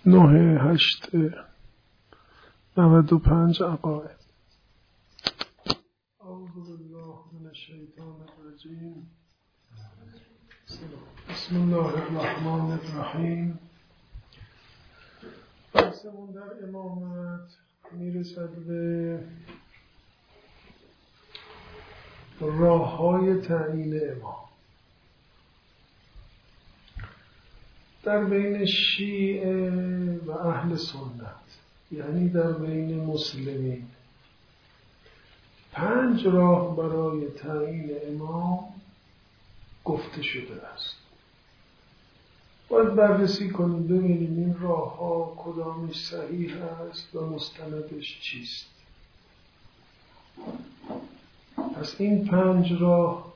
9/8/95 عقائد. اعوذ بالله من الشیطان الرجیم. بسم الله الرحمن الرحیم. بحثمون در امامت میرسد به راه‌های تعیین امام در بین شیعه و اهل سنت، یعنی در بین مسلمین. 5 راه برای تعیین امام گفته شده است. باید بررسی کنیم ببینیم این راه ها کدامش صحیح است و مستندش چیست. پس این 5 راه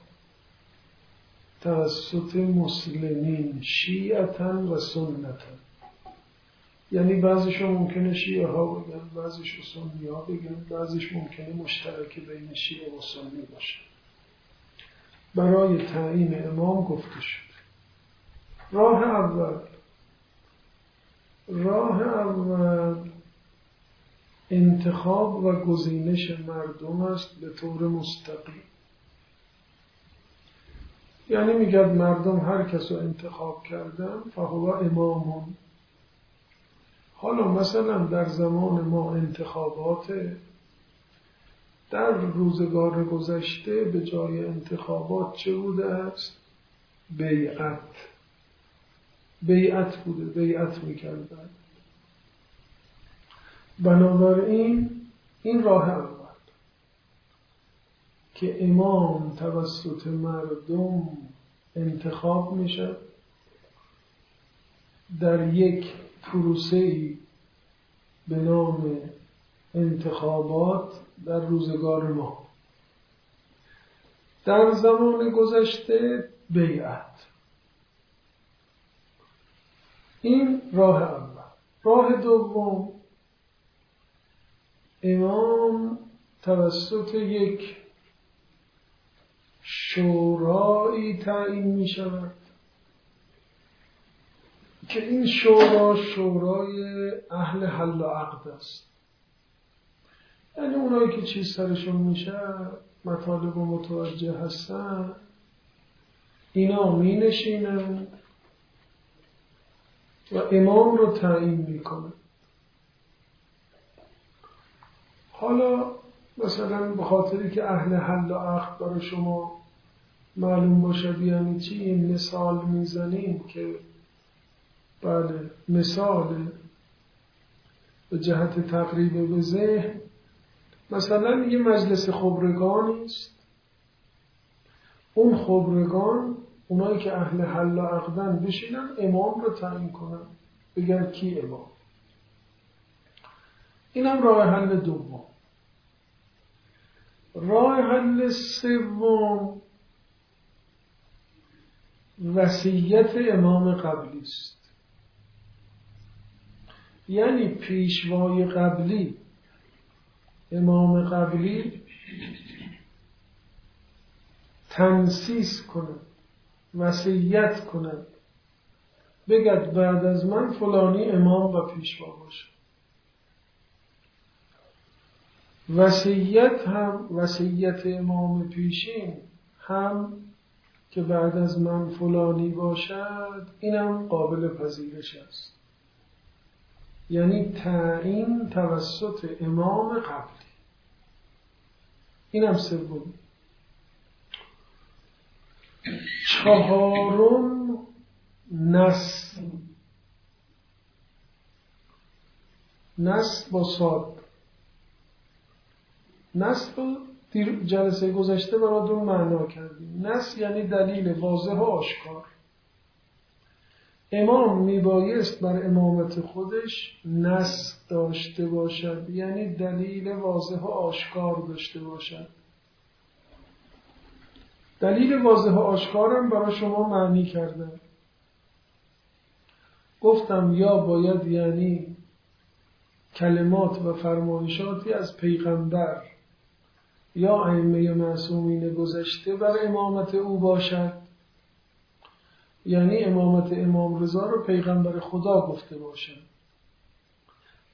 توسط مسلمین شیعتن و سنتن، یعنی بعضیشو ممکنه شیعه ها بگن، بعضیشو سنی ها بگن، بعضیش ممکنه مشترک بین شیعه و سنی باشه. برای تعیین امام گفته شد. راه اول انتخاب و گزینش مردم است به طور مستقیم. یعنی میگه مردم هر کس رو انتخاب کردن فهو امامون. حالا مثلا در زمان ما انتخابات، در روزگار گذشته به جای انتخابات چه بوده است؟ بیعت بوده، بیعت میکردن. بنابراین این راه اول که امام توسط مردم انتخاب میشه در یک پروسه‌ای به نام انتخابات در روزگار ما. در زمان گذشته بیعت. این راه اول. راه دوم، امام توسط یک شورایی تعیین می شود که این شورای اهل حل و عقد است. یعنی اونایی که چیز سرشون میشه، مطالب و متوجه هستن، اینا می نشینن و امام رو تعیین می کنن. حالا مثلا به خاطری که اهل حل و عقد برای شما معلوم باشه یعنی چی، این مثال میزنیم که بله مثال به جهت تقریب به ذهن، مثلا یه مجلس خبرگانی است. اون خبرگان، اونایی که اهل حل و عقدن، بشینن امام رو تعیین کنن، بگن کی امام. اینم راه حل دوم. راه حل سوم وصیت امام قبلی است. یعنی پیشوای قبلی، امام قبلی تنسیس کنند، وصیت کنند، بگد بعد از من فلانی امام و پیشوا باشه. وصیت امام پیشین هم که بعد از من فلانی باشد، اینم قابل پذیرش است. یعنی تعیین توسط امام قبلی. اینم سوم. چهارم نص با صاد. نص رو جلسه گذشته براتون معنا کردیم. نص یعنی دلیل واضح و آشکار. امام میبایست بر امامت خودش نص داشته باشد، یعنی دلیل واضح و آشکار داشته باشد. دلیل واضح و آشکارم برای شما معنی کردم. گفتم یا باید یعنی کلمات و فرمایشاتی از پیغمبر یا ائمه معصومین گذشته بر امامت او باشد، یعنی امامت امام رضا رو پیغمبر خدا گفته باشد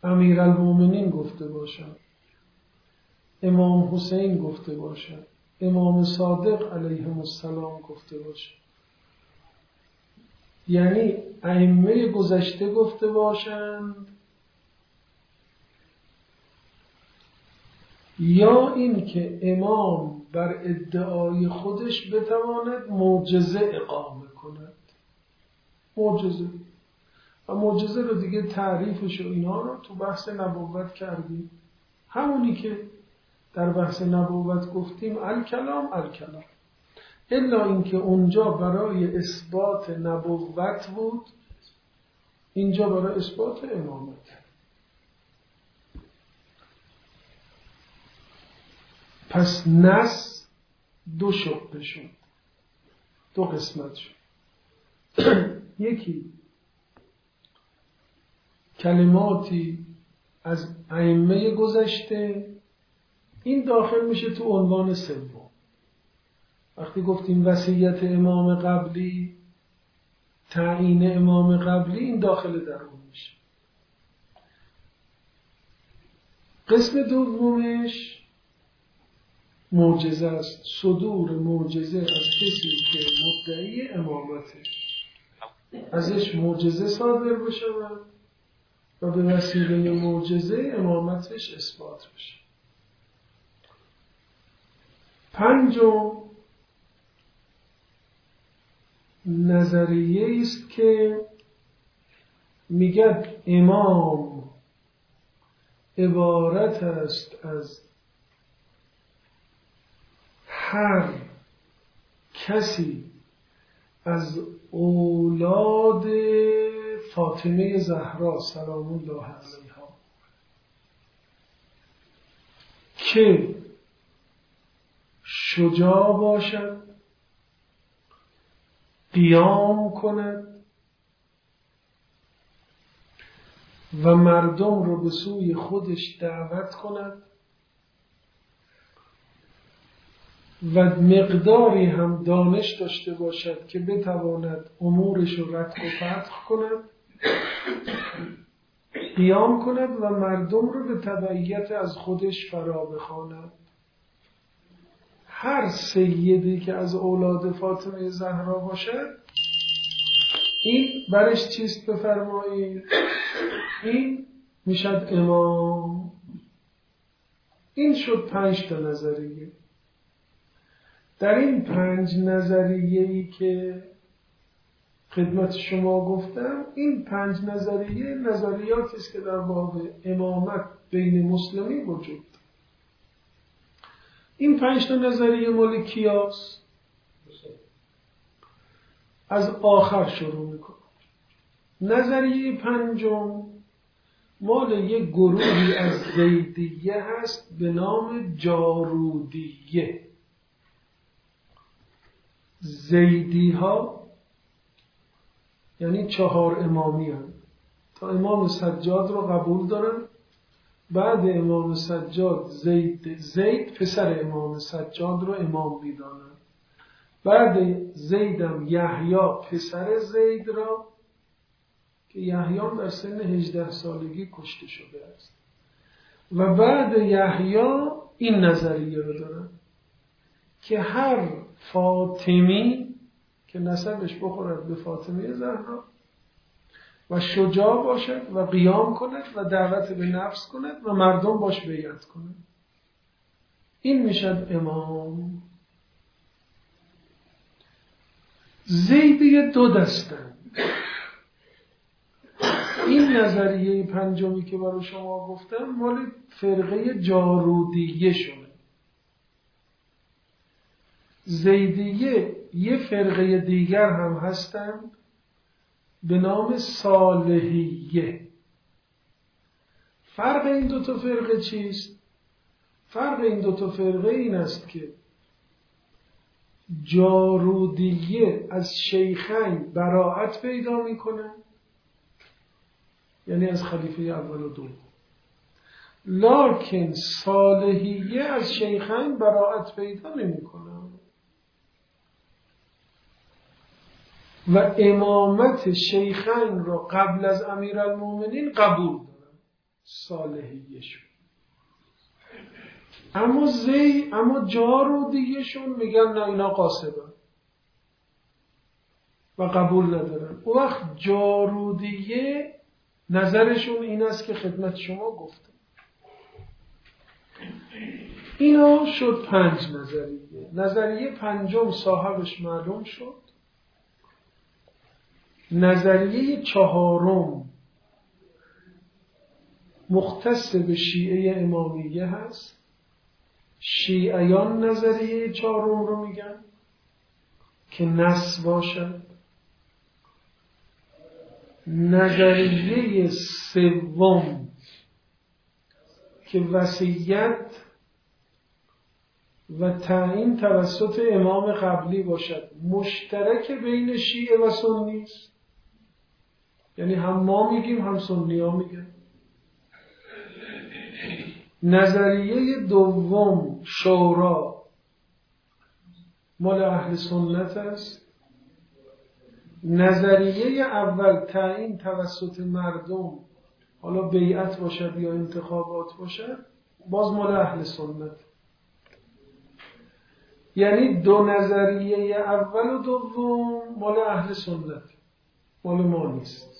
امیرالمومنین گفته باشند، امام حسین گفته باشند، امام صادق علیهم السلام گفته باشند، یعنی ائمه گذشته گفته باشند، یا این که امام بر ادعای خودش بتواند معجزه اقامه کند. معجزه و معجزه رو دیگه تعریفش و اینا رو تو بحث نبوت کردیم، همونی که در بحث نبوت گفتیم الکلام، الا اینکه اونجا برای اثبات نبوت بود، اینجا برای اثبات امامت. پس نص دو شقه شد، دو قسمت شد. یکی کلماتی از ائمه گذشته، این داخل میشه تو عنوان سوم. وقتی گفتیم وصیت امام قبلی، تعیین امام قبلی، این داخل در اون میشه. قسم دومش معجزه است، صدور معجزه از کسی که مدعی امامته، ازش معجزه صادر بشه و به وسیله معجزه امامتش اثبات بشه. پنجم نظریه است که میگه امام عبارت است از هر کسی از اولاد فاطمه زهرا سلام الله علیها که شجاع باشد، قیام کند و مردم رو به سوی خودش دعوت کند و مقداری هم دانش داشته باشد که بتواند امورش رو رتق و فتق کند، قیام کند و مردم رو به تبعیت از خودش فرا بخواند. هر سیدی که از اولاد فاطمه زهرا باشد، این برش چیست بفرمایید؟ این میشد امام. این شد 5 تا نظریه. در این 5 نظریه‌ای که خدمت شما گفتم، این 5 نظریه نظریاتی است که در باب امامت بین مسلمین وجود. این 5 تا نظریه مال کیاست؟ از آخر شروع میکنم. نظریه 5 مال یک گروهی از زیدیه هست به نام جارودیه. زیدی ها یعنی 4 امامی هست. تا امام سجاد رو قبول دارن، بعد امام سجاد زید پسر امام سجاد رو امام میدانن، بعد زیدم یحیی پسر زید را که یحیی در سن 18 سالگی کشته شده است، و بعد یحیی این نظریه رو دارن که هر فاطمی که نسبش بخورد به فاطمه زهرا و شجاع باشد و قیام کند و دعوت به نفس کند و مردم باش بیعت کند، این میشد امام. زیدی 2 دستند. این نظریه 5 که برای شما گفتم مال فرقه جارودیه شده. زیدیه یه فرقه دیگر هم هستند به نام صالحیه. فرق این 2 تا فرقه چیست؟ فرق این 2 تا فرقه این است که جارودیه از شیخین براءت پیدا میکنه، یعنی از خلیفه اول و دوم، لکن صالحیه از شیخین براءت پیدا نمیکنه و امامت شیخین را قبل از امیرالمومنین قبول دارن. صالحیشون. اما جارودیهشون میگن نه اینا قاصبن و قبول ندارن. اون وقت جارودیه نظرشون این است که خدمت شما گفتم. اینا شد 5 نظریه. نظریه پنجم صاحبش معلوم شد. نظریه 4 مختص به شیعه امامیه هست. شیعیان نظریه 4 رو میگن که نص باشد. نظریه 3 که وصیت و تعیین توسط امام قبلی باشد، مشترک بین شیعه و سنی است. یعنی هم ما میگیم هم سنی ها میگن. نظریه 2 شورا مال اهل سنت است. نظریه اول تعیین توسط مردم، حالا بیعت باشد یا انتخابات باشد، باز مال اهل سنت. یعنی 2 نظریه اول و 2 مال اهل سنت، مال ما نیست.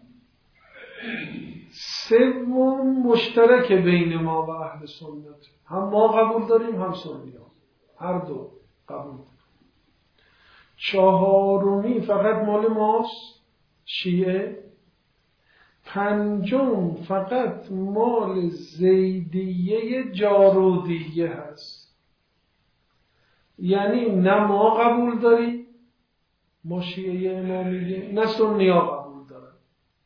3 مشترک بین ما و اهل سنت، هم ما قبول داریم هم سنی ها، هر دو قبول داریم. 4 فقط مال ماست، شیعه. 5 فقط مال زیدیه جارودیه هست. یعنی نه ما قبول داریم، ما شیعه امامیه، نه سنی ها قبول دارن.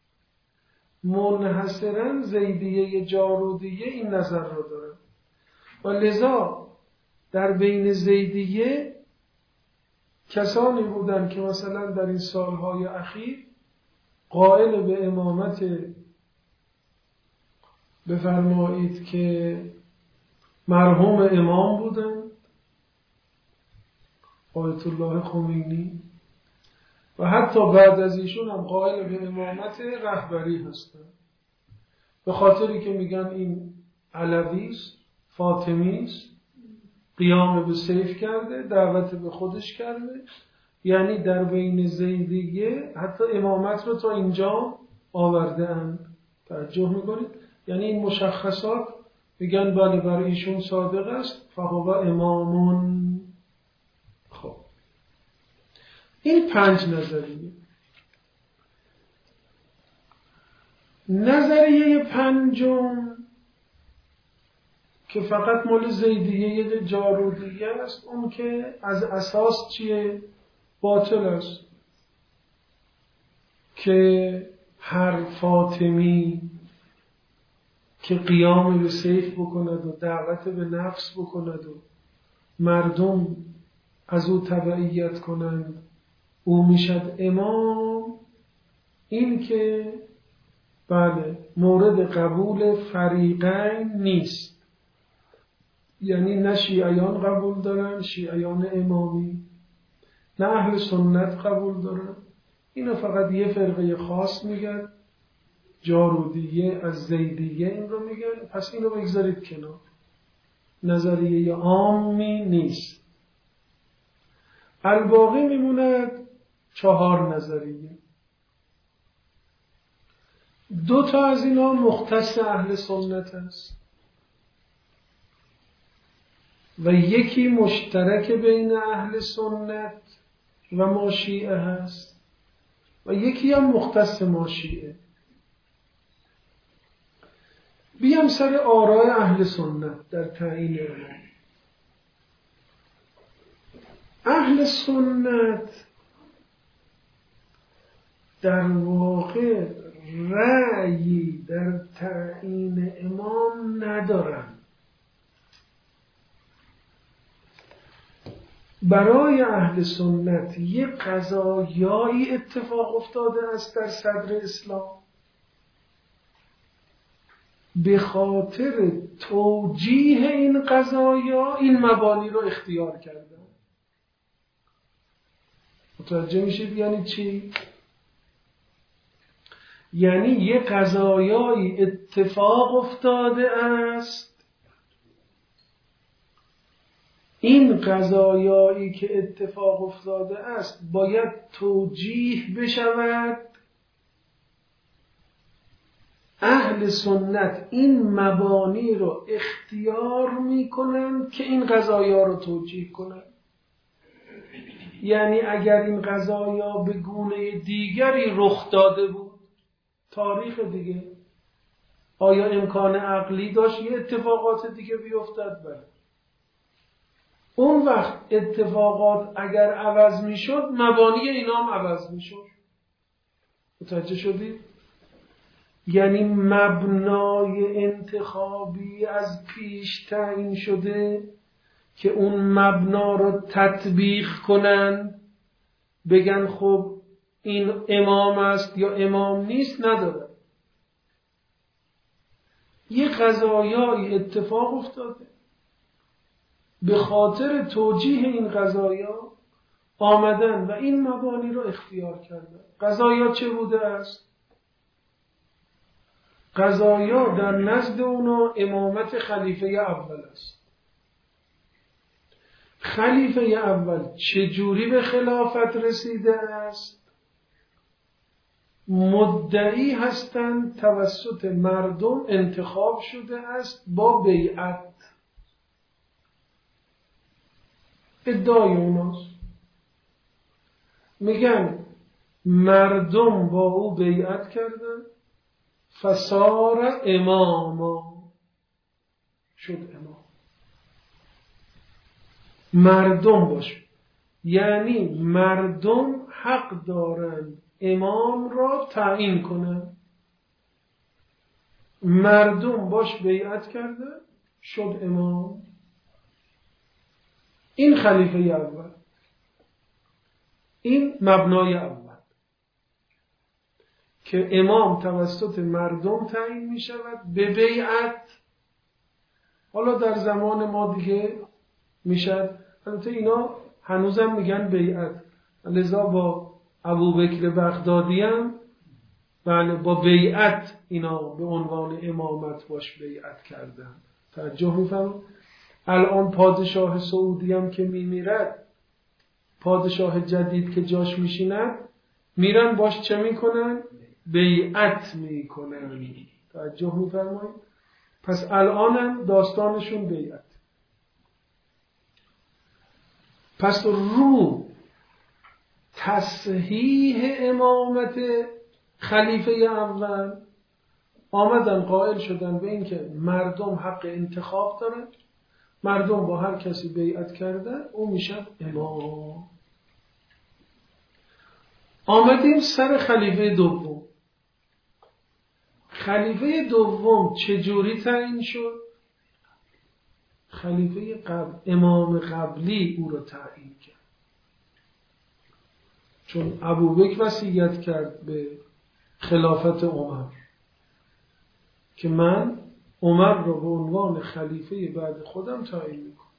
منحصرا زیدیه جارودیه این نظر رو دارن و لذا در بین زیدیه کسانی بودن که مثلا در این سالهای اخیر قائل به امامت بفرمایید که مرحوم امام بودن، آیت الله خمینی، و حتی بعد از ایشون هم قائل به امامت رهبری هستن، به خاطری که میگن این علوی است، فاطمی است، قیام به سیف کرده، دعوت به خودش کرده. یعنی در بین زیدیه حتی امامت رو تا اینجا آورده اند. توجه میکنید؟ یعنی این مشخصات میگن بله برای ایشون صادق است، فهو امامون. خب این 5 نظریه. نظریه 5 که فقط مال زیدیه جارودیه است، اون که از اساس چیه؟ باطل است. که هر فاطمی که قیام به سیف بکند و دعوت به نفس بکند و مردم از او تبعیت کنند او میشد امام، این که بله مورد قبول فریقین نیست. یعنی نه شیعیان قبول دارن، شیعیان امامی، نه اهل سنت قبول دارن. اینو فقط یه فرقه خاص میگن، جارودیه از زیدیه این رو میگن. پس اینو بگذارید کنار، نظریه عامی نیست. الباقی میموند 4 نظریه. 2 از اینا مختص اهل سنت است و یکی مشترک بین اهل سنت و ما شیعه هست و یکی هم مختص ما شیعه. بیام سر آراء اهل سنت در تعیین امام. اهل سنت در واقع رأیی در تعیین امام ندارن. برای اهل سنت یک قضایایی اتفاق افتاده است در صدر اسلام، به خاطر توجیه این قضایا این مبانی رو اختیار کردن. متوجه میشید یعنی چی؟ یعنی یه قضایایی اتفاق افتاده است، این قضایایی که اتفاق افتاده است باید توجیه بشود. اهل سنت این مبانی رو اختیار میکنند که این قضایا رو توجیه کنند. یعنی اگر این قضایا به گونه دیگری رخ داده بود، تاریخ دیگه، آیا امکان عقلی داشت یه اتفاقات دیگه بیفتد؟ بله. اون وقت اتفاقات اگر عوض میشد، مبانی اینا هم عوض میشد. متوجه شدید؟ یعنی مبنای انتخابی از پیش تعیین شده که اون مبنا رو تطبیق کنن، بگن خب این امام است یا امام نیست، نداره. یه قضایایی اتفاق افتاده، به خاطر توجیه این قضایا آمدن و این مبانی رو اختیار کردن. قضایا چه بوده است؟ قضایا در نزد اونا امامت خلیفه اول است. خلیفه اول چجوری به خلافت رسیده است؟ مدعی هستند توسط مردم انتخاب شده است با بیعت. ادعای اوناست. میگن مردم با او بیعت کردن، فصار اماما، شد امام. مردم باش، یعنی مردم حق دارند امام را تعیین کنند. مردم باش بیعت کردن، شد امام. این خلیفه اول، این مبنای اول که امام توسط مردم تعیین می شود به بیعت. حالا در زمان ما دیگه میشد، البته اینا هنوزم میگن بیعت، لذا با ابوبکر بغدادی هم بله با بیعت اینا به عنوان امامت باش بیعت کردن. توجه میفهم؟ الان پادشاه سعودی هم که میمیرد، پادشاه جدید که جاش میشیند، میرن باش چه میکنن؟ بیعت میکنن. توجه میفرمایید؟ پس الانم داستانشون بیعت. پس رو تصحیح امامت خلیفه اول آمدن قائل شدن به این که مردم حق انتخاب دارن، مردم با هر کسی بیعت کردن او میشن امام. آمدیم سر خلیفه دوم. خلیفه دوم چجوری تعیین شد؟ خلیفه قبل، امام قبلی او رو تعیین کرد، چون ابوبکر وصیت کرد به خلافت عمر که من عمر رو به عنوان خلیفه بعد خودم تعیین میکنم.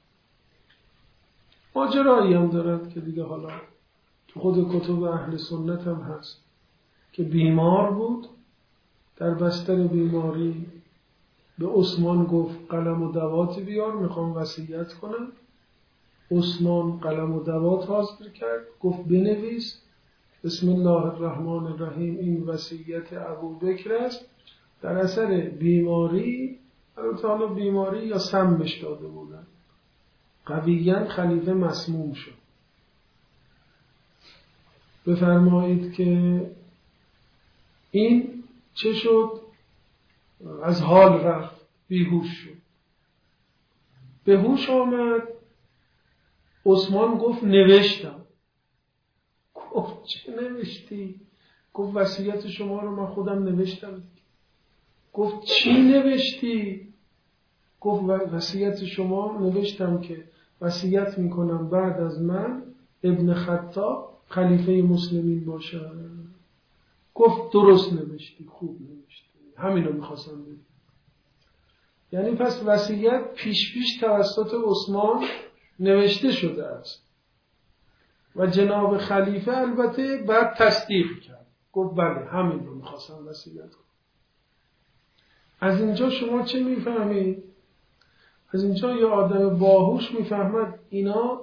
ماجرایی هم دارد که دیگه حالا تو خود کتب اهل سنت هم هست که بیمار بود، در بستر بیماری به عثمان گفت قلم و دوات بیار، میخوام وصیت کنم. عثمان قلم و دوات حاضر کرد، گفت بنویس بسم الله الرحمن الرحیم، این وصیت ابوبکر است. در اثر بیماری، حالا بیماری یا سمش داده بودن، قویاً خلیفه مسموم شد. بفرمایید که این چه شد؟ از حال رفت، بیهوش شد. به هوش آمد. عثمان گفت نوشتم. گفت چه نوشتی؟ گفت وصیت شما رو من خودم نوشتم. گفت چی نوشتی؟ گفت وصیت شما نوشتم که وصیت میکنم بعد از من ابن خطاب خلیفه مسلمین باشه. گفت درست نوشتی، خوب نوشتی. همینو میخواستم بگم. یعنی پس وصیت پیش توسط عثمان نوشته شده است و جناب خلیفه البته بعد تصدیق کرد. گفت بله همین رو میخواستم وصیت کنم. از اینجا شما چه میفهمید؟ از اینجا یه آدم باهوش میفهمد اینا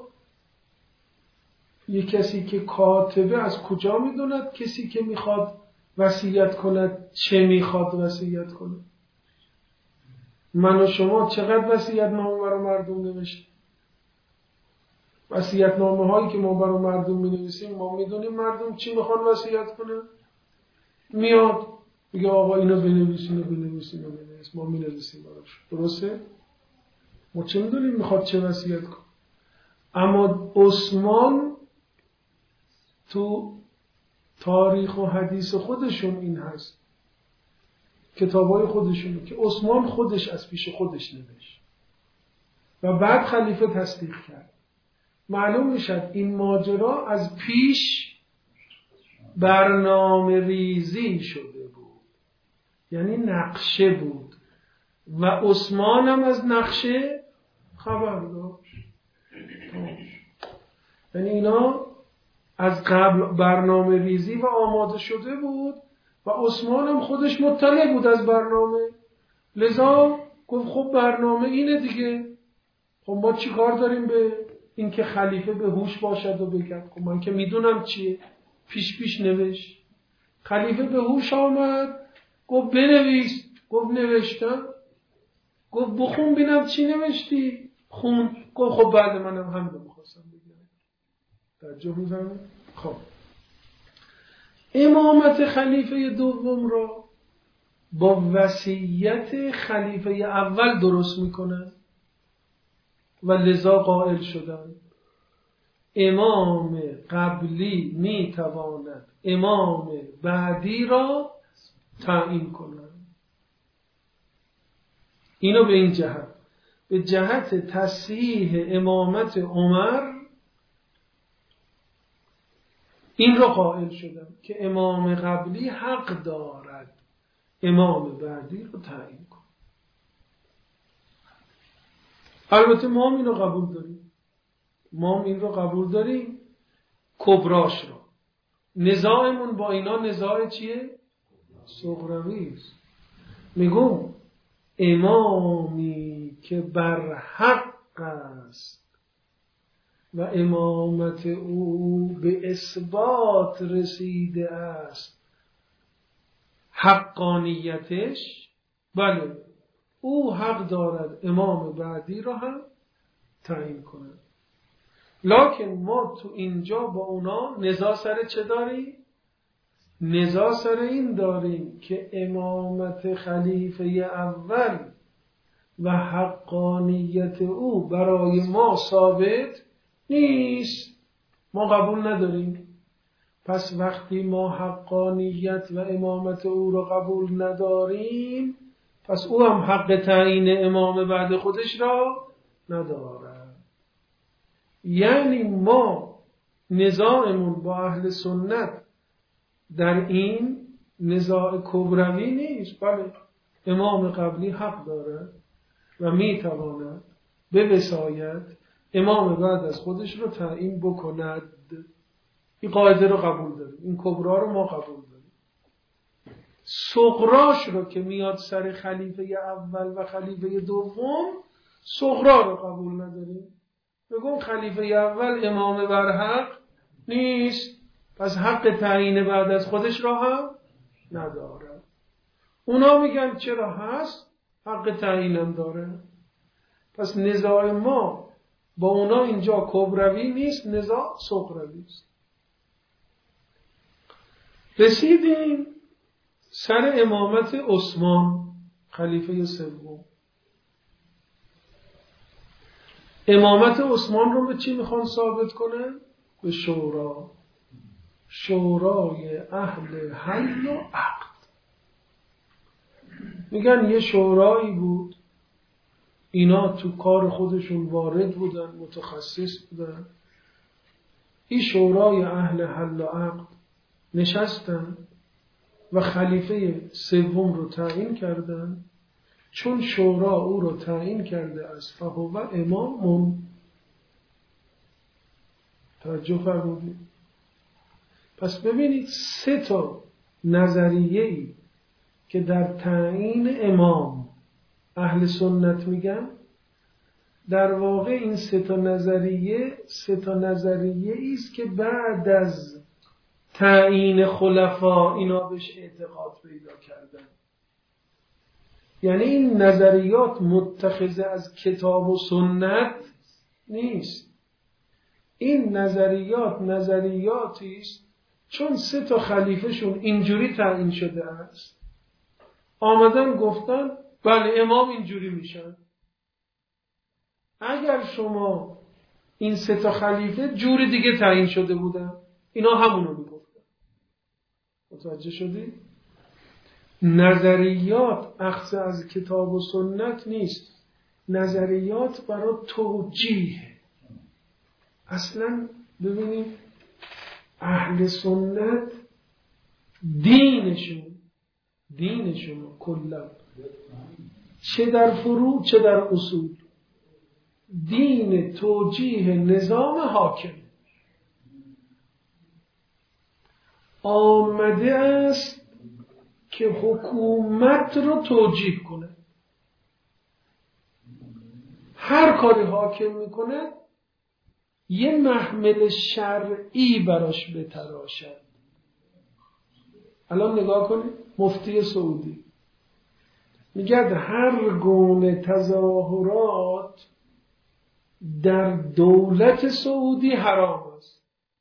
یه کسی که کاتبه از کجا میدوند کسی که میخواد وصیت کند چه میخواد وصیت کند. من و شما چقدر وصیت نامه برای مردم نوشتیم؟ وصیت نامه هایی که ما برای مردم می نویسیم ما میدونیم مردم چی میخوان وصیت کنن؟ میاد میگه آقا اینو بنویس اینو بنویس اینو بنویس، ما می نویسیم براش. درسته؟ ما چه میدونیم میخواد چه وصیت کن؟ اما عثمان تو تاریخ و حدیث خودشون این هست، کتابای خودشونه که عثمان خودش از پیش خودش نوشت و بعد خلیفه تصدیق کرد. معلوم میشد این ماجرا از پیش برنامه ریزی شده بود، یعنی نقشه بود و عثمان هم از نقشه خبر داشت. یعنی اینا از قبل برنامه ریزی و آماده شده بود و عثمان هم خودش مطلع بود از برنامه، لذا گفت خب برنامه اینه دیگه، خب ما چی کار داریم به این که خلیفه به هوش باشد و بگم خب من که میدونم چیه، پیش نوشت. خلیفه به هوش آمد گفت بنویس، گفت نوشتم. گفت بخون بینم چی نوشتی؟ خون. گفت خب بعد منم همین رو میخواستم بگم. توجه می‌کنید؟ خب امامت خلیفه دوم را با وصیت خلیفه اول درست میکنن و لذا قائل شدن امام قبلی میتواند امام بعدی را تعیین کند. اینو به این جهت، به جهت تصحیح امامت عمر این را قائل شدن که امام قبلی حق دارد امام بعدی را تعیین کند. البته ما هم این رو قبول داریم، ما هم این رو قبول داریم کبراش را. نزاعمون با اینا نزاع چیه؟ صغروی است. میگم امامی که بر حق است و امامت او به اثبات رسیده است حقانیتش، بله او حق دارد امام بعدی را هم تعیین کند. لکن ما تو اینجا با اونا نزاع سر چه داریم؟ نزاع سر این داریم که امامت خلیفه اول و حقانیت او برای ما ثابت نیست، ما قبول نداریم. پس وقتی ما حقانیت و امامت او را قبول نداریم، پس او هم حق تعیین امام بعد خودش را ندارد. یعنی ما نزاعمون با اهل سنت در این نزاع کبروی نیست، بله امام قبلی حق دارد و میتواند به وصایت امام بعد از خودش رو تعیین بکند. این قاعده رو قبول داریم، این کبرا رو ما قبول داریم. صغراش رو که میاد سر خلیفه اول و خلیفه دوم، صغرا رو قبول نداریم. بگم خلیفه اول امام برحق نیست، پس حق تعیین بعد از خودش را هم نداره. اونا میگن چرا هست؟ حق تعیینم داره. پس نزاع ما با اونا اینجا کبروی نیست، نزاع صغروی است. رسیدیم سر امامت عثمان خلیفه سوم. امامت عثمان رو به چی میخوان ثابت کنن؟ به شورا، شورای اهل حل و عقد. میگن یه شورایی بود، اینا تو کار خودشون وارد بودن، متخصص بودن. این شورای اهل حل و عقد نشستن و خلیفه سوم رو تعیین کردن. چون شورا او رو تعیین کرده از فهو امامون. توجه فرمودید؟ پس ببینید 3 تا نظریه‌ای که در تعیین امام اهل سنت میگن، در واقع این سه تا نظریه است که بعد از تعیین خلفا اینا بهش اعتقاد پیدا کردن. یعنی این نظریات متخذه از کتاب و سنت نیست. این نظریاتی است چون سه تا خلیفهشون اینجوری تعیین شده است، آمدن گفتن بله امام اینجوری میشن. اگر شما این سه تا خلیفه جوری دیگه تعیین شده بودن، اینا همونو میگفتن. متوجه شدی؟ نظریات اخذ از کتاب و سنت نیست، نظریات برای توجیه. اصلا ببینید اهل سنت دینشون کلا چه در فروع چه در اصول دین توجیه نظام حاکم. آمده است که حکومت رو توجیه کنه. هر کاری حاکم میکنه یه محمل شرعی براش بتراشد. الان نگاه کنید، مفتی سعودی میگه هر گونه تظاهرات در دولت سعودی حرام است.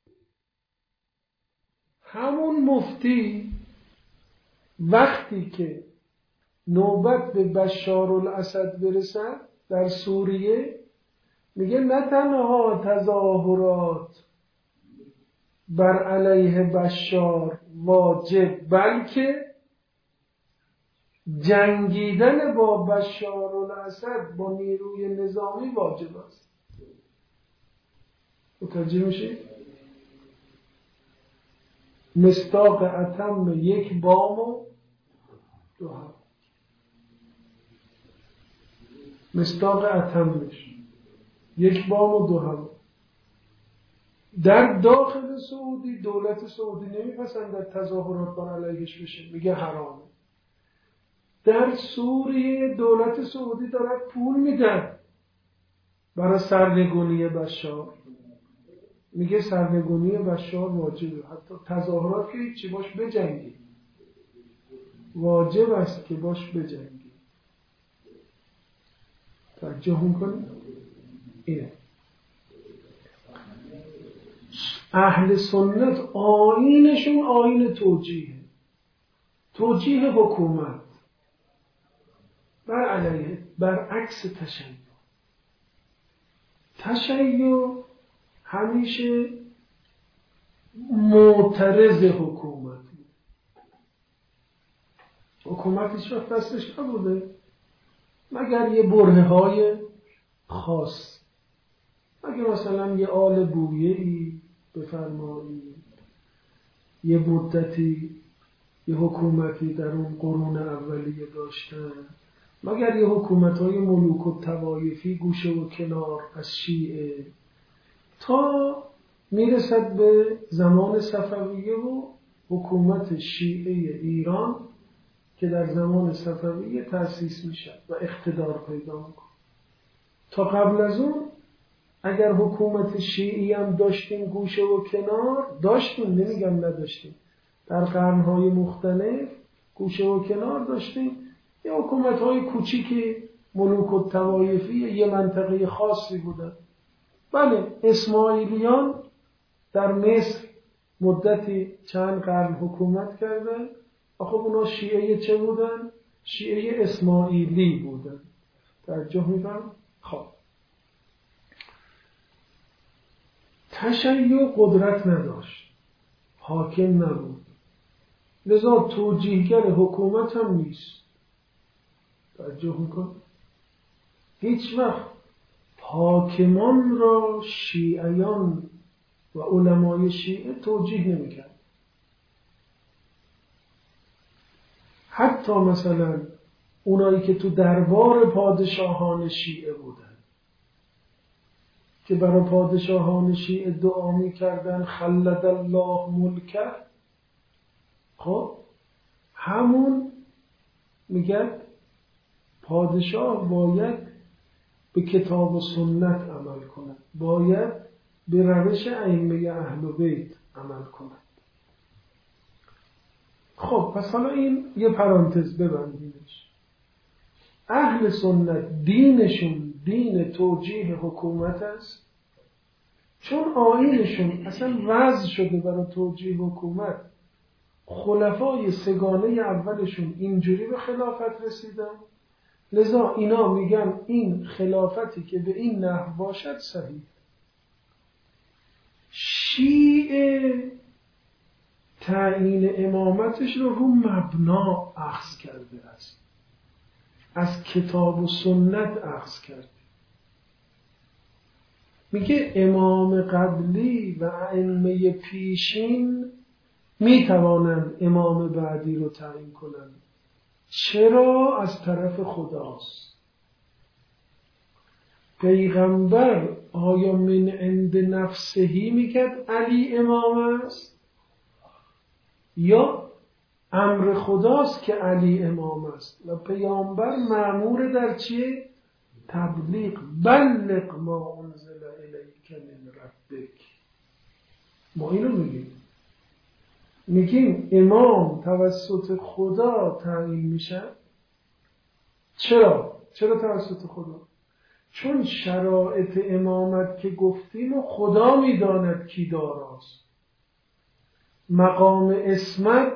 همون مفتی وقتی که نوبت به بشار الاسد برسد در سوریه میگه نه تنها تظاهرات بر علیه بشار واجب، بلکه جنگیدن با بشار الاسد با نیروی نظامی واجب است. متوجه میشید؟ مصداق اتم یک بام و دو هوا. مصداق اتمش یک بام و دو هوا. در داخل سعودی دولت سعودی نمیپسندد تظاهرات بر علیهش بشه، میگه حرامه. در سوریه دولت سعودی دارد پول میدن برای سرنگونی بشار، میگه سرنگونی بشار واجبه. حتی تظاهرات که هیچی، باش بجنگی، واجب است که باش بجنگی. توجه میکنی؟ اینه اهل سنت آیینشون آیین توجیه حکومت بر علیه، برعکس تشیع همیشه معترض حکومت هیچ وقت دستش نبوده مگر یه برهه‌های خاص. اگه مثلا یه آل بویه‌ای بفرمایید، یه مدتی یه حکومتی در اون قرون اولیه داشتن، مگر یه حکومت‌های ملوک و طوایفی گوشه و کنار از شیعه، تا میرسد به زمان صفویه و حکومت شیعه ایران که در زمان صفویه تأسیس میشه و اقتدار پیدا میکنه. تا قبل از اون اگر حکومت شیعی هم داشتیم گوشه و کنار، داشتیم، نمیگم نداشتیم، در قرنهای مختلف گوشه و کنار داشتیم، یه حکومت‌های کوچیکی ملوک و طوایفی یه منطقه خاصی بودن. بله اسماعیلیان در مصر مدتی چند قرن حکومت کردن. آخه اونا شیعه چه بودن؟ شیعه اسماعیلی بودن. توجه می‌فرمایید؟ خب تشیع قدرت نداشت، حاکم نبود، لذا توجیهگر حکومت هم نیست. توجه می‌کن؟ هیچ وقت حاکمان را شیعیان و علمای شیعه توجیه نمی‌کرد. حتی مثلا اونایی که تو دربار پادشاهان شیعه بودن که برای پادشاهان شیعه دعا می‌کردن خلد الله ملکه، خب همون میگه پادشاه باید به کتاب و سنت عمل کند، باید به روش ائمه اهل بیت عمل کند. خب پس حالا این یه پرانتز ببندیمش. اهل سنت دینشون دین توجیه حکومت است، چون آیینشون اصلا وضع شده برای توجیه حکومت. خلفای سگانه اولشون اینجوری به خلافت رسیدن، لذا اینا میگن این خلافتی که به این نحو باشد صحیح. شیعه تعیین امامتش رو مبنا اخذ کرده است، از کتاب و سنت اخذ کرده. میگه امام قبلی و ائمه پیشین میتوانند امام بعدی رو تعیین کنند. چرا؟ از طرف خداست. پیغمبر آیا من عند نفسهی میگد علی امام است، یا امر خداست که علی امام است و پیامبر مأمور در چیه؟ تبلیغ. بلغ ما انزل الیک من ربک. ما اینو میگیم امام توسط خدا تعیین میشه. چرا توسط خدا؟ چون شرایط امامت که گفتیم و خدا میداند کی داراست. مقام عصمت،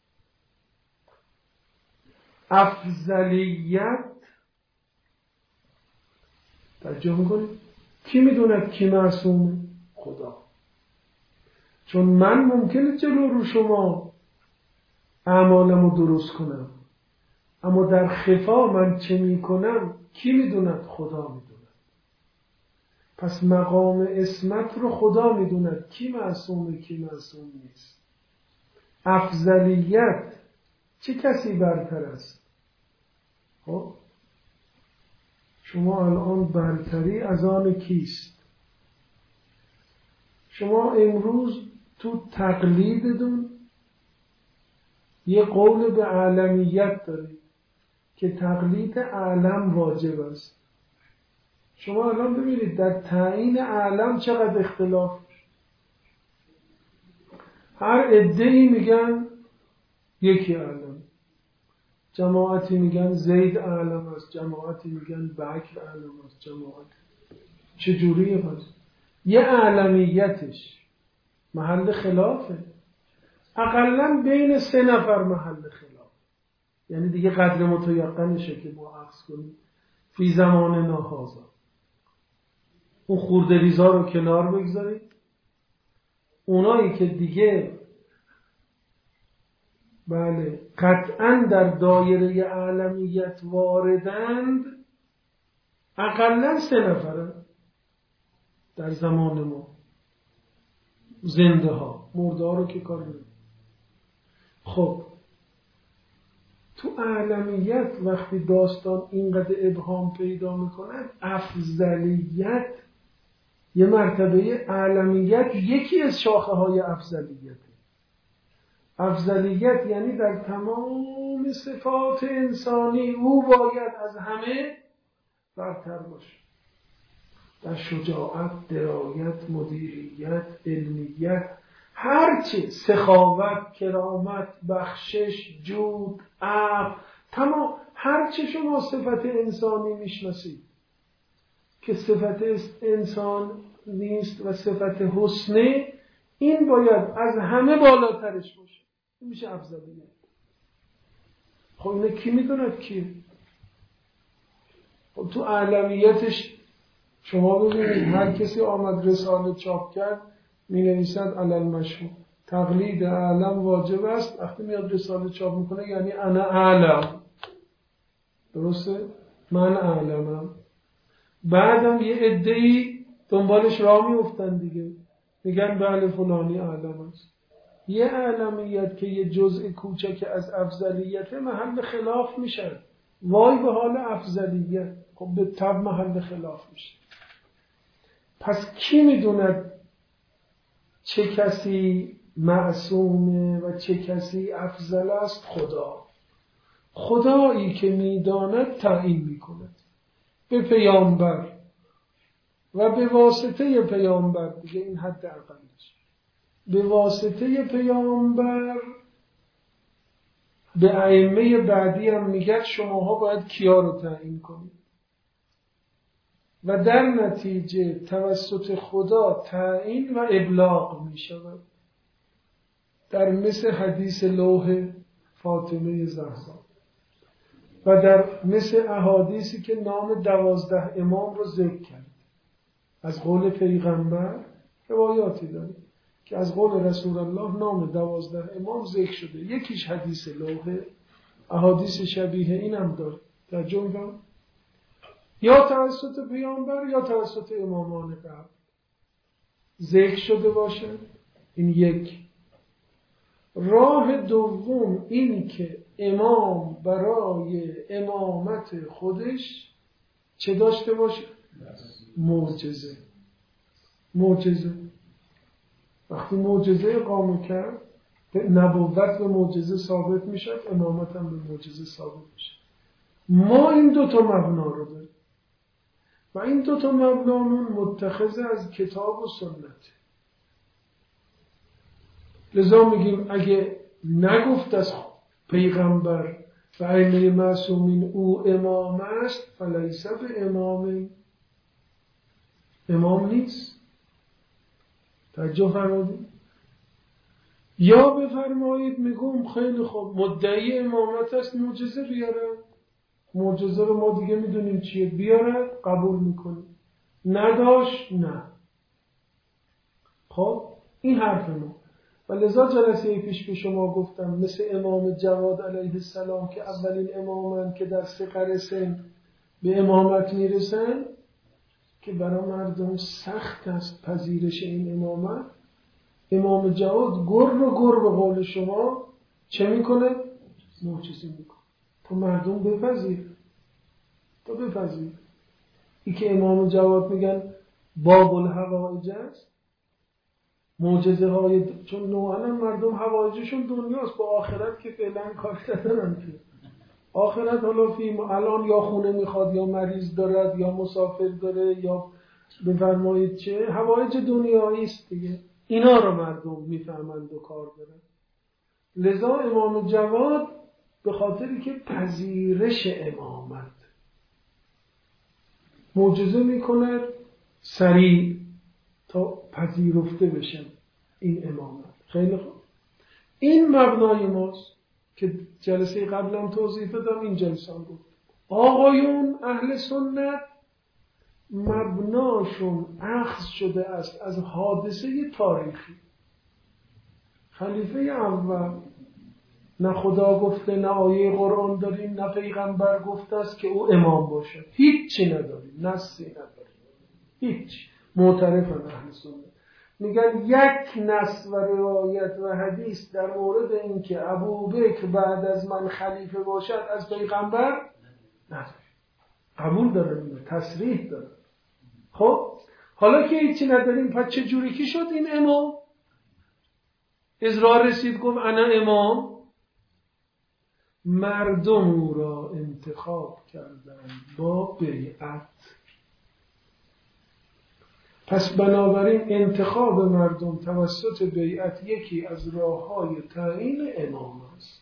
افضلیت، توجه میکنید؟ کی میدوند کی معصومه؟ خدا. چون من ممکنه جلو رو شما اعمالمو درست کنم، اما در خفا من چه میکنم کی میدوند؟ خدا میدوند. پس مقام عصمت رو خدا میدوند کی معصومه کی معصوم نیست. افضلیت، چه کسی برتر است؟ خب شما الان برتری از آن کیست؟ شما امروز تو تقلیدتون یه قول به عالمیت دارید که تقلید عالم واجب است. شما الان ببینید در تعیین عالم چقدر اختلاف. هر عده‌ای میگن یکی عالم، جماعتی میگن زید عالم است، جماعتی میگن بکر عالم است، جماعت چجوریه؟ پس یه عالمیتش محل خلافه، اقلا بین 3 نفر محل خلاف. یعنی دیگه قدر متیقنشه که ما عکس کنیم فی زمان ناهازا. اون خورده ریزا رو کنار بگذارید. اونایی که دیگه بله قطعا در دایره عالمیت واردند اقلا 3 نفره در زمان ما. زنده ها، مرده ها رو که کار نمید. خب تو عالمیت وقتی داستان اینقدر ابهام پیدا میکند، افضلیت یه مرتبه عالمیت یکی از شاخه های افضلیت. افضلیت یعنی در تمام صفات انسانی او باید از همه برتر باشه. در شجاعت، درایت، مدیریت، علمیت، هرچه، سخاوت، کرامت، بخشش، جود، عفو، تمام هرچه شما صفت انسانی میشناسید که صفت انسان نیست و صفت حسنه، این باید از همه بالاترش باشه. این میشه افضلیت. خب اینه کی میدوند کی؟ خب تو عالمیتش شما ببینید هر کسی آمد رساله چاپ کرد می نویسد علل مشهور تقلید عالم واجب است. وقتی میاد رساله چاپ میکنه یعنی انا اعلم. درسته؟ من اعلمم. بعدم یه عده‌ای دنبالش راه میافتن دیگه، میگن بله فلانی اعلم است. یه اعلمیت که یه جزء کوچک از افضلیت محل خلاف میشه. وای به حال افضلیت. خب به طب محل خلاف میشه. پس کی میدوند چه کسی معصومه و چه کسی افضل است؟ خدایی که میداند تعیین میکند به پیامبر و به واسطه پیامبر، دیگه این حد اقلش، به واسطه پیامبر به ائمه بعدی هم میگه شماها باید کیا رو تعیین کنید و در نتیجه توسط خدا تعیین و ابلاغ میشود، در مثل حدیث لوح فاطمه زهرا و در مثل احادیثی که نام 12 امام رو ذکر کرد. از قول پیغمبر روایاتی داره که از قول رسول الله نام 12 امام ذکر شده. یکیش حدیث لوح، احادیث شبیه این هم داره. ترجمه کنم یا توسط پیامبر یا توسط امامان قبل ذکر شده باشه. این یک. راه دوم این که امام برای امامت خودش چه داشته باشه؟ معجزه. وقتی معجزه اقامه کرد، نبوت به معجزه ثابت میشه، امامت هم به معجزه ثابت میشه. ما این دوتا مبنا رو داریم و این دوتا مبنامون متخذ از کتاب و سنت. لذا میگیم اگه نگفت از پیغمبر و ائمه معصومین او امام است، فلیس به امام نیست. توجه فرمایید. یا بفرمایید میگم خیلی خوب مدعی امامت است، معجزه بیاره. معجزه رو ما دیگه میدونیم چیه، بیاره قبول میکنیم. نداشت نه. خب این حرف ما. و لذا جلسه پیش به شما گفتم مثل امام جواد علیه السلام که اولین امامن که در صغر سن به امامت میرسن، که برای مردم سخت است پذیرش این امامت. امام جواد گر به قول شما چه میکنه؟ معجزه میکنه. تو مردم بپذیر. ای که امام جواد میگن باب الحوائج است، معجزه های، چون نوعا مردم حوائجشون دنیاست، با آخرت که فعلا کار ندارن که آخرت حالا الان یا خونه میخواد یا مریض دارد یا مسافر داره یا بفرمایید چه حوائج دنیایی است دیگه. اینا رو مردم میفهمند و کار دارن. لذا امام جواد به خاطری که پذیرش امامت معجزه میکند سریع تا پذیرفته بشن این امامت. خیلی خوب. این مبنای ماست که جلسه قبلم توضیح دادم، این جلسه هم گفت. آقایون اهل سنت مبناشون اخذ شده است از حادثه تاریخی. خلیفه اول نه خدا گفته، نه آیه قرآن داریم، نه پیغمبر گفته است که او امام باشه. هیچی نداریم، نصی نداریم، هیچ. معترفن اهل سنت، میگن یک نص و روایت و حدیث در مورد این که ابوبکر بعد از من خلیفه باشد از پیغمبر نداریم. قبول داریم، تصریح داریم. خب حالا که هیچی نداریم، پس چه جوری که شد این امام؟ اصرار رسید گفت انا امام. مردم او را انتخاب کردند با بیعت. پس بنابراین انتخاب مردم توسط بیعت یکی از راه‌های تعیین امام است.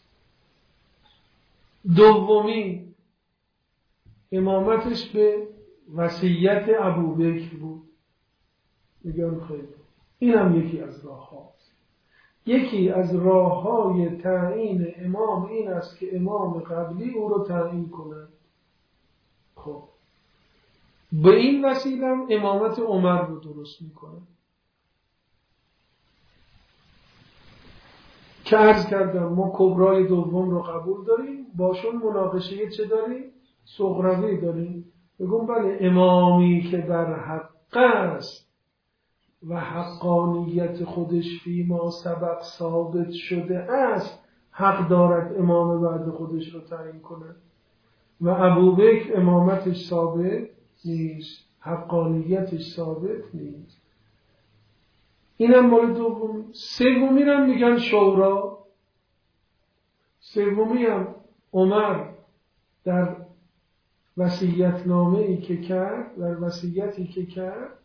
دومی امامتش به وصیت ابوبکر بود. میگم خیلی این هم یکی از راه‌هاست. یکی از راه‌های تعیین امام این است که امام قبلی او رو تعیین کنند. خب به این وسیله امامت عمر رو درست میکنه که عرض کردم ما کبرای دوم رو قبول داریم، باشون مناقشه چه داریم؟ صغروی داریم. بگم بله امامی که بر حق است و حقانیت خودش فیما سبق ثابت شده است، حق دارد امام بعد خودش رو تعیین کنه و ابوبکر امامتش ثابت نیست، حقانیتش ثابت نیست. اینم مورد دوم. سومی رو میگن شورا. سومی هم عمر در وصیت‌نامه‌ای که کرد، در وصیتی که کرد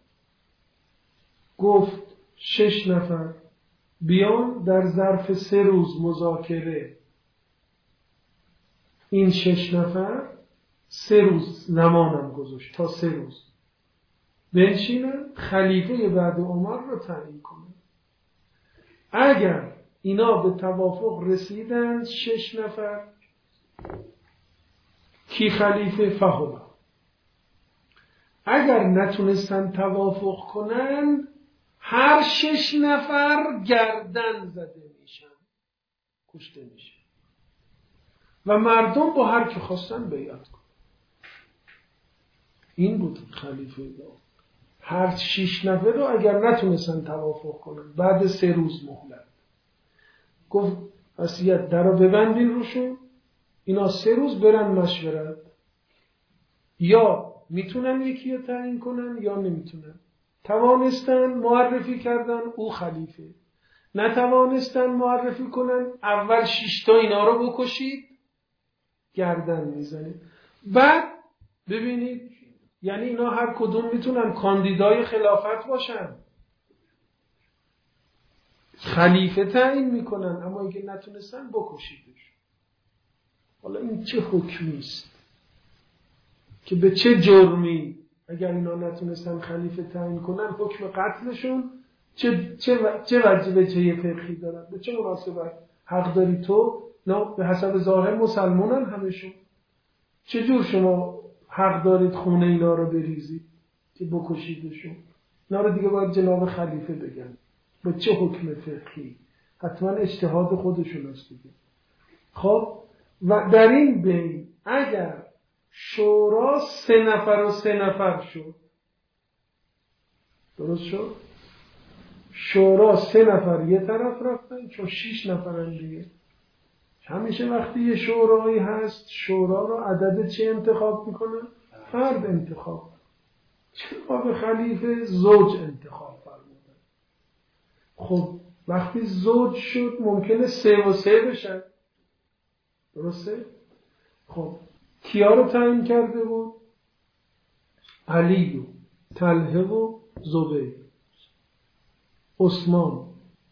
گفت 6 نفر بیان در ظرف 3 روز مذاکره. این 6 نفر 3 روز زمانم گذاشت تا 3 روز بنشینن خلیفه بعد عمر رو تعیین کنن. اگر اینا به توافق رسیدن 6 نفر کی خلیفه فهمه. اگر نتونستن توافق کنن هر 6 نفر گردن زده میشن، کشته میشن و مردم با هر که خواستن بیعت کنن. این بود خلیفه داود. هر 6 نفر رو اگر نتونستن توافق کنن بعد 3 روز مهلت گفت وصیت در رو ببندین روشون، اینا 3 روز برن مشورت، یا میتونن یکی رو تعیین کنن یا نمیتونن. توانستن معرفی کردن او خلیفه، نتوانستن معرفی کنن اول 6 تا اینا رو بکشید گردن میزنید. بعد ببینید یعنی اینا هر کدوم میتونن کاندیدای خلافت باشن، خلیفه تعیین میکنن، اما اگه نتونستن بکشیدش. حالا این چه حکمی است که به چه جرمی اگر اینا نتونستن خلیفه تعیین کنن حکم قتلشون چه وجه فقهی دارن؟ به چه مناسبت حق داری تو؟ نه به حسب ظاهر مسلمانن همشون، چجور شما حق دارید خونه اینا رو بریزید که بکشیدشون؟ اینا رو دیگه باید جناب خلیفه بگن با چه حکم فقهی. حتما اجتهاد خودشون است دیگه. خب و در این بین اگر شورا 3 نفر و 3 نفر شد، درست شد؟ شورا 3 نفر یه طرف رفتن چون 6 نفرن دیگه. همیشه وقتی یه شورایی هست شورا رو عدد چه انتخاب میکنن؟ فرد انتخاب. چرا به خلیفه زوج انتخاب فرمودن؟ خب وقتی زوج شد ممکنه 3 و 3 بشن، درسته؟ خب کیا رو تعیین کرده بود؟ علی و طلحه و زبیر. عثمان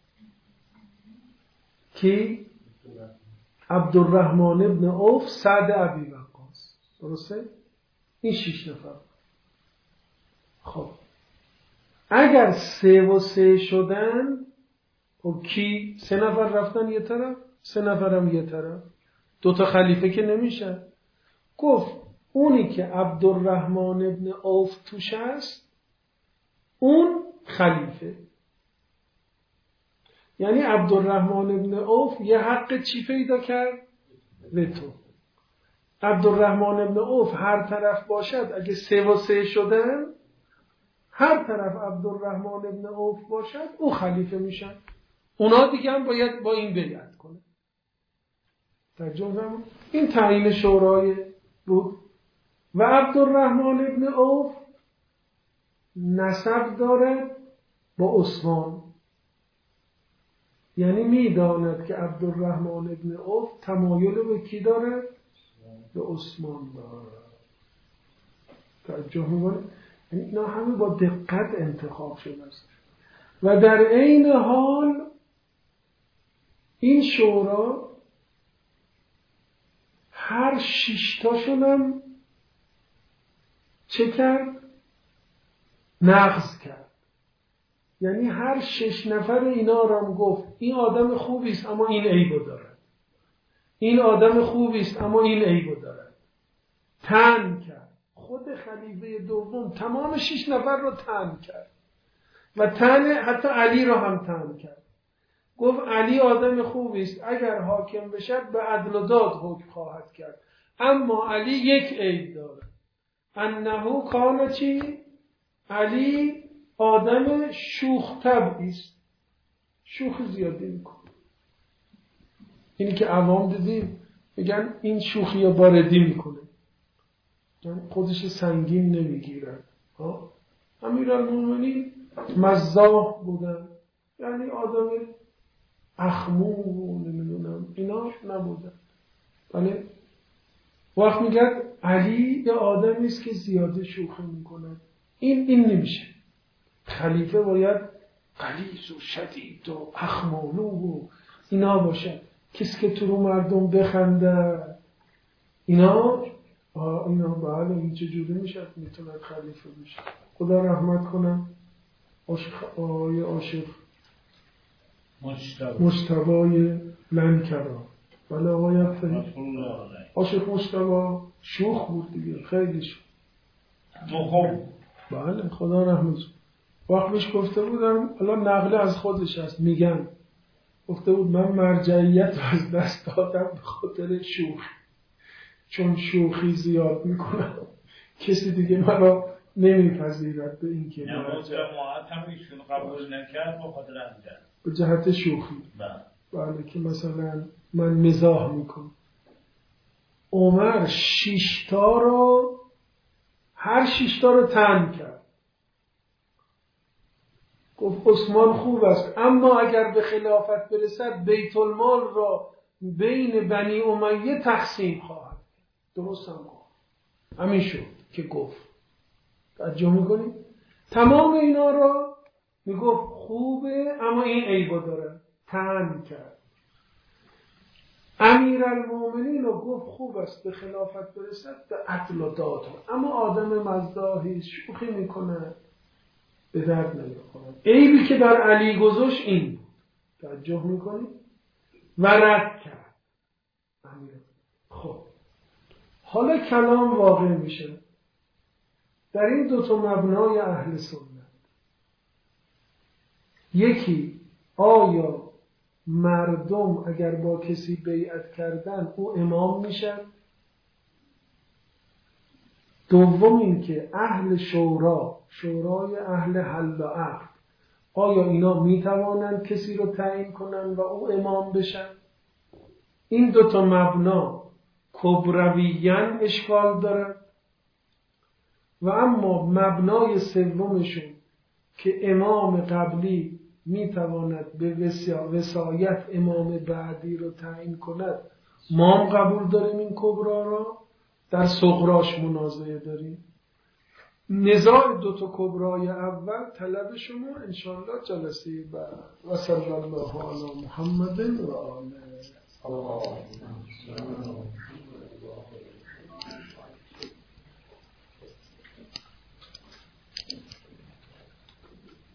کی؟ عبدالرحمن ابن عوف، سعد ابی وقاص. درسته؟ این 6 نفر. خب اگر 3 و 3 شدن خب کی؟ 3 نفر رفتن یه طرف، 3 نفرم یه طرف، 2 تا خلیفه که نمیشن. گفت اونی که عبدالرحمن ابن عوف توش هست اون خلیفه. یعنی عبدالرحمن ابن عوف یه حق چی پیدا کرد؟ وتو. عبدالرحمن ابن عوف هر طرف باشد، اگه 3 و 3 شدن هر طرف عبدالرحمن ابن عوف باشد او خلیفه میشن. اونا دیگه هم باید با این بیعت کنه. ترجمه این تعیین شورای بود. و عبدالرحمن ابن عوف نسب دارد با عثمان، یعنی میداند که عبدالرحمن ابن عوف تمایل به کی دارد؟ به عثمان دارد. ترجمه کنید یعنی اینا همه با دقت انتخاب شده است. و در عین حال این شورا هر 6 تاشون هم چه کرد؟ نقض کرد. یعنی هر 6 نفر اینا رو هم گفت این آدم خوبی است اما این عیبو دارد، این آدم خوبی است اما این عیبو دارد. طعن کرد. خود خلیفه دوم تمام 6 نفر رو طعن کرد و طعن حتی علی رو هم طعن کرد. گفت علی آدم خوبی است، اگر حاکم بشد به عدل و داد حکم خواهد کرد، اما علی یک عیب دارد، انه کان چی؟ علی آدم شوخ طبعی است، شوخ زیادی میکنه. اینی که عوام دیدیم میگن این شوخی یا باردی میکنه، خودش سنگین نمیگیرد. امیرالمومنین مزاح بودن، یعنی آدم اخمو نمیدونم اینا نبودن. بله وقت میگن علی یه آدمی است که زیاده شوخی میکنه، این نمیشه. خلیفه باید غلیظ و شدید و اخمالو و اینا باشه، کسی که تو رو مردم بخنده اینا بله این چجوری میشه میتونه خلیفه بشه. خدا رحمت کنه آقای عاشق مجتبی لنکرا. بله آقای افری عاشق مجتبی شوخ بود دیگه، خیلی شوخ. بله خدا رحمت. وقت بهش گفته بودم، حالا نقله از خودش هست، میگن گفته بود من مرجعیت از دست دادم به خاطر شوخی، چون شوخی زیاد میکنم کسی دیگه مرا نمیپذیرد به این که هم ایشون قبول نکرد به خاطر همین به جهت شوخی. بله که مثلا من مزاح میکنم. عمر 6 تا رو هر 6 تا رو طعن کرد، گفت عثمان خوب است اما اگر به خلافت برسد بیت المال را بین بنی امیه تقسیم خواهد. درست هم گفت، همین شد که گفت. توجه میکنید تمام اینا را میگفت خوبه اما این عیبا داره، طعن کرد. امیرالمومنین رو گفت خوب است به خلافت برسد به عدل و داد، اما آدم مزاحی شوخی میکنه به درد نمیخوره. عیبی که بر علی گذاشت این بود. توجه میکنید و رد کرد امیر. خب حالا کلام واقع میشه در این دو تا مبنای اهل سنت. یکی آیا مردم اگر با کسی بیعت کردن او امام میشن؟ دوم این که اهل شورای اهل حل و عقد آیا اینا میتوانند کسی رو تعیین کنن و او امام بشن؟ این دو تا مبنا کبرویاً اشکال داره و اما مبنای سومشون که امام قبلی میتواند به وصایت امام بعدی رو تعیین کند، ما هم قبول داریم این کبرا را، در صغراش منازعه داریم. نزاع دو تا کبرای اول طلب شما انشاءالله جلسه بعد. و صلی الله علی محمد و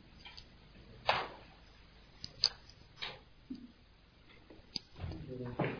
آله.